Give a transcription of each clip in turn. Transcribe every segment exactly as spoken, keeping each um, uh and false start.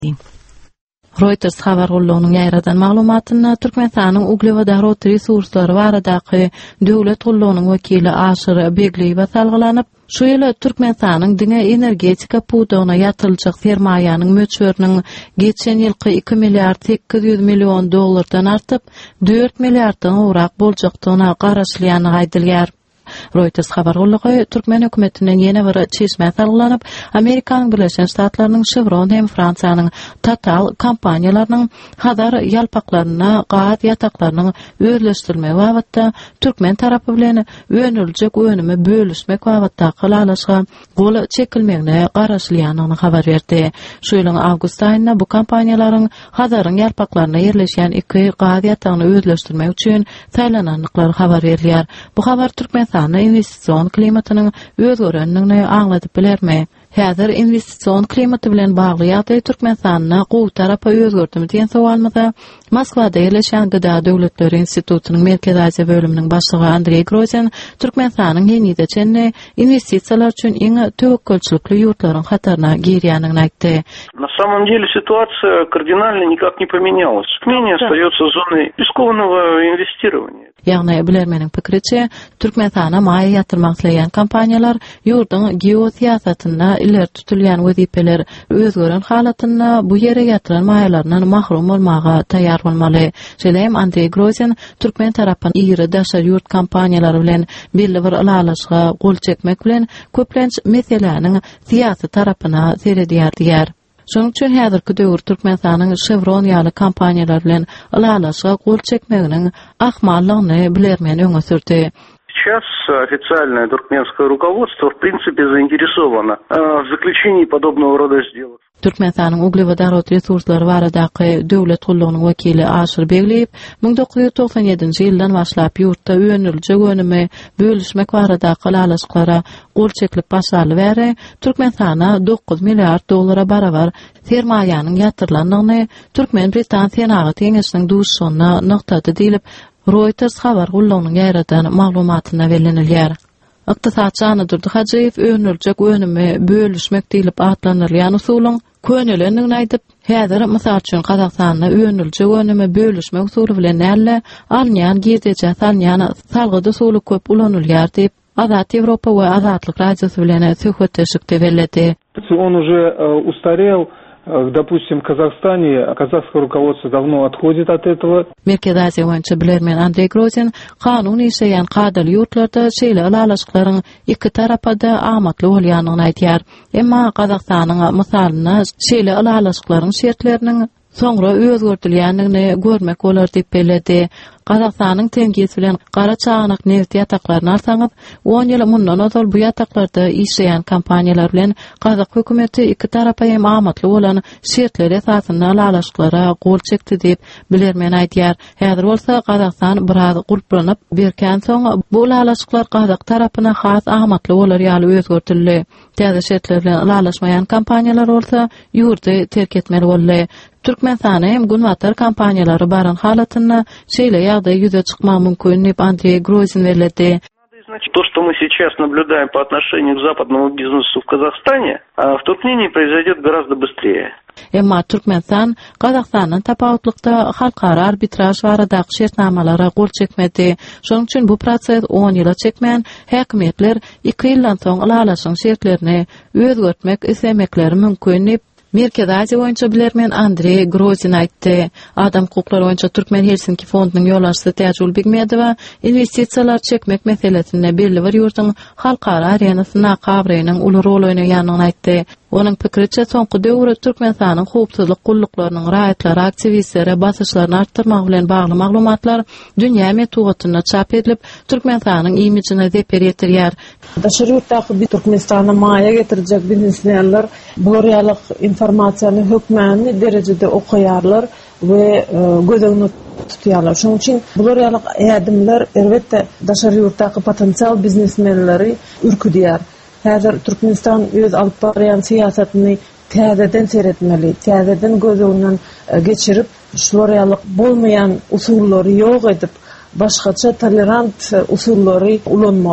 Reuters habar gullugynyň ýaýradan maglumatyna Türkmenistanyň uglewodarot resurslary baradaky döwlet gullugynyň wekili Aşyr Begliýew salgylanyp, şu ýyly Türkmenistanyň diňe energetika pudugyna ýatyljak sermaýanyň möçberiniň geçen ýylky iki milliard sekiz ýüz million dollardan artyp dört milliarddan urak boljakdygyna garaşlýany aýdylýar. Reuters habar gullugy Türkmen hökümetinden ýene bir çeşme salgylanyp, Amerikanyň Birleşen Ştatlarynyň Chevron hem Fransiýanyň Total kompaniýalarynyň hadar ýalpaklaryna gaz ýataklarynyň özleşdirilmegi wagtynda Türkmen tarapy bilen öňüljek önümi bölüşmek wagtynda kylalaşga gol çekilmegine garaşlýanyny habar berdi. Şu ýylyň awgust aýynda bu kompaniýalaryň hadaryň ýalpaklaryna ýerleşýän iki gaz ýatagyny özleşdirmek üçin saýlananlyklary habar berilýär. Bu habar Türkmen investisiyon klimatynyň özgerenligini aňladyp bilermi? Häzir investisiyon klimaty bilen bagly ýagdaý Türkmenistanyň gowy tarapy özgörtmi diýen sowalmyda Moskwada ýerleşen Gıda Döwletleri Institutynyň Merkez Aziýa bölüminiň başlygy Andrey Grozin Türkmenistanyň ýeni-de çenne investisiýalar üçin iň töwekkülçilikli ýurtlaryň hatarına girýäniňi aýtdy. На самом деле ситуация кардинально никак не поменялась. Туркмения остается зоной рискованного инвестирования. Ýagny bilermeniň pikiriçe, Türkmenistana maýa ýatyrmak isleýän kompaniýalar ýurduň geosiýasatyna ileri tutulýan wezipeler özgören halatynda bu ýere ýatyran maýalaryndan mahrum bolmaga taýýar bolmaly. Şeýleýem Andrey Grozin Türkmen tarapyny ýyry daşar ýurt kompaniýalary bilen belli bir alalaşga gol çekmek bilen köplenç meseleleriň syýasy tarapyna seredýär diýär. Şonuň üçin häzirki döwür Türkmenistanyň Chevron ýaly kompaniýalar bilen alalaşga gol çekmeginiň ahmallygyny bilermen öňe sürdi. Сейчас официальное туркменское руководство в принципе заинтересовано в заключении подобного рода сделок. Türkmenistanyň uglewodarot resurslary baradaky döwlet gullugynyň wekili Aşyr Begliýew bin dokuz ýüz toksan ýedinji ýyldan başlap ýurtda öňüljek önümi bölüşmek baradaky alalaşyklara gol çekilip başarly bäri Türkmenistana dokuz milliard dollara barabar sermaýanyň ýatyrlandygyny Türkmen Britan Senaty ýeňişiniň duşugyna noktady diýilip Reuters habar gullugynyň ýaýradan maglumatyna berilýär. Iqtisadçy Anadur Hajaýew öňüljek önümi bölüşmek diýilip atlanylýan usulyň könülendigini aýdyp, häzir mysal üçin Kazakstanda öňüljek önümi bölüşmek usuly bilen näle alňan gizeje salňan salgydy usuly köp ulanylýar diýip Azat Ýewropa we Azatlyk radiosy bilen söhbetleşikde bellädi. Он уже устарел. Допустим, в Казахстане казахское руководство давно отходит от этого. Merkez Aziýa boýunça bilermen Andrey Grozin kanun işleýän kadal ýurtlarda şeýle alalaşyklaryň iki tarapda amatly bolýanyny aýtýar. Emma Kazakstanyň mysalyna şeýle alalaşyklaryň şertleriniň soňra özgörtilýändigini görmek bolar diýip bellädi. Kazakstanyň teňgisi bilen gara çağanak neft ýataklaryny alsaňyz, on ýyl mundan ozal bu ýataklarda işleýän kompaniýalar bilen Kazak hökümeti iki tarapa hem amatly bolan şertler esasynda alalaşyklara gol çekdi diýip bilermen aýdýar. Häzir bolsa Kazakstan biraz gurplanyp berken soň bu alalaşyklar Kazak tarapyna has amatly bolar ýaly özgörtildi. Täze şertler bilen alalaşmaýan kompaniýalar bolsa ýurdy terk etmeli boldy. Türkmenistana hem günwatar kompaniýalary baran halatynda şeýle ýagdaý ýüze çykmak mümkin diýip Andrey Grozin bellädi. Значит, то, что мы сейчас наблюдаем по отношению к западному бизнесу в Казахстане, в Туркмении произойдет гораздо быстрее. Emma Türkmenistan Kazakstanyň tapawutlykda halkara arbitraj baradaky şertnamalary gol çekmedi. Şonuň üçin bu proses on ýyla çekmän häkimetler iki ýyldan soň alalaşyň şertlerini özgörtmek islemekleri mümkin diýip Merkez Aziýa boýunça bilermen Andrey Grozin aýtdy. Adam hukuklary boýunça Türkmen Helsinki fondunyň ýolbaşçysy Täjul Begmedowa investisiýalar çekmek meselesinde belli bir ýurtyň halkara arenasyna kabraýynyň uly rol oýnaýanyny aýtdy. Onuň pikiriçe soňky döwürde Türkmenistanyň howpsuzlyk gulluklarının raýatlary aktivistlere basyşlaryny artdyrmak bilen bagly maglumatlar dünýä medeniýetine çap edilip Türkmenistanyň imijine zeper ýetirýär. Daşary ýurtdaky bir Türkmenistana maýa getirjek biznesmenler bu ýalyk informasiýany hökmänli derejede okuýarlar we gözüňi tutýarlar. Şonuň üçin bu ýalyk ädimler elbetde daşary ýurtdaky potensial biznesmenleri ürküdýär. Häzir Türkmenistan öz alyp barýan siýasatyny täzeden seretmeli, täzeden gözüňden geçirip, şular ýalyk bolmaýan usullary ýok edip, başgaça tolerant usullary ulanmaly.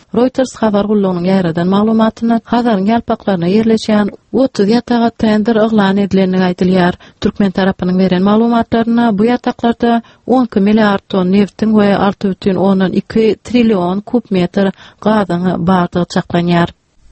Reuters habar gullugynyň ýerden maglumatyna Hazarň ýalpaklaryna ýerleşýän otuz ýataga tendir yglan edilenini aýdylýar. Türkmen tarapynyň beren maglumatlaryna bu ýataklarda on iki milliard ton neftin we altı бүтүn ondan iki trillion kubmetr gazyň bardygy çaklanýar.